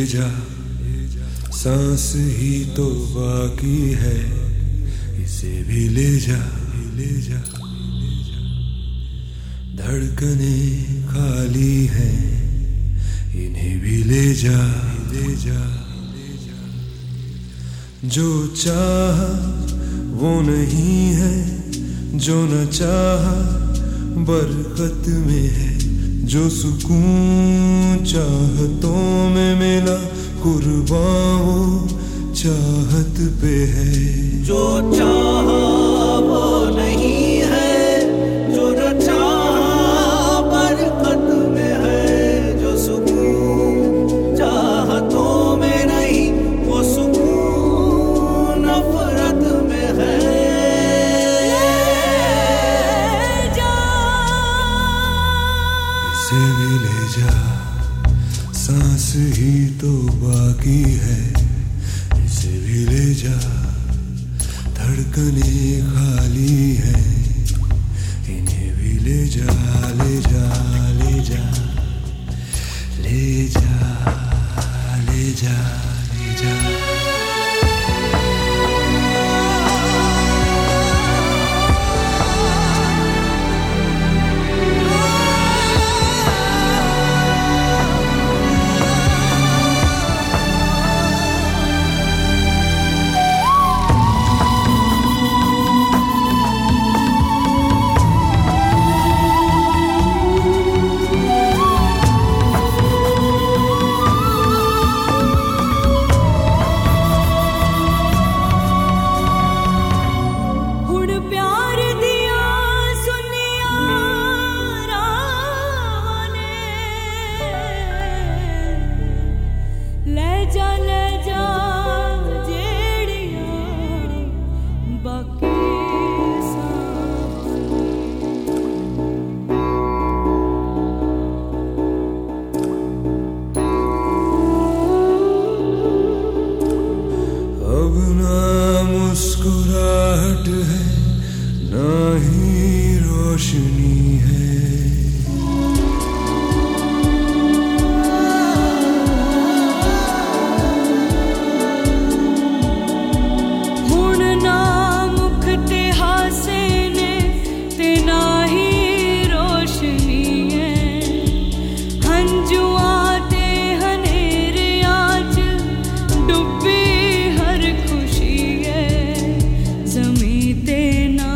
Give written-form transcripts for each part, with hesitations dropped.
जा, सांस ही तो बाकी है, इसे भी ले जा, ले जा। धड़कने खाली हैं, इन्हें भी ले जा, ले जा। जो चाह वो नहीं है, जो न चाह बरकत में है। जो सुकून चाहतों में मिला, कुर्बान वो चाहत पे है। जो चाह वो नहीं है, जो न चाह बरकत में है। जो सुकून चाहतों में नहीं, वो सुकून नफरत में है। इसे भी ले जा, सांस ही तो बाकी है, इसे भी ले जा। धड़कने खाली है, इन्हें भी ले जा, ले जा, ले जा, ले जा, ले जा, ले जा। अब ना मुस्कुराहट है, ना ही रोशनी है। हुण ना मुख ते हासे ने, ते ना ही रोशनी है। हंजुआ ते हनेरियां च डुबी हर खुशी है। ज़मीं ते ना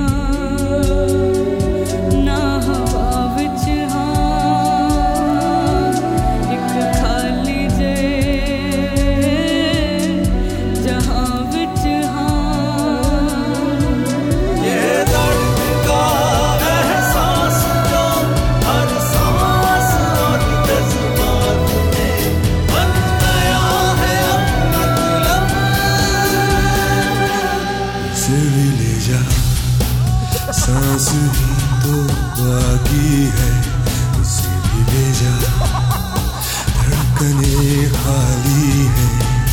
हवा विच हां, इक खाली जे जहां विच हां। ये दर्द का एहसास जो हर सांस और जज्बात में बन गया है अब मतलब। इसे भी ले जा, सांस ही तो बाकी है, इसे भी ले जा। धड़कने खाली है,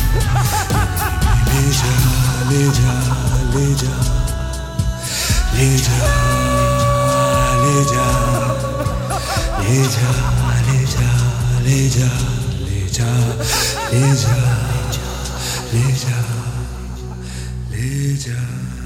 ले जा, ले जा, ले जा, ले जा, ले जा, ले जा, ले जा, ले जा, ले जा, ले जा, ले जा, ले जा।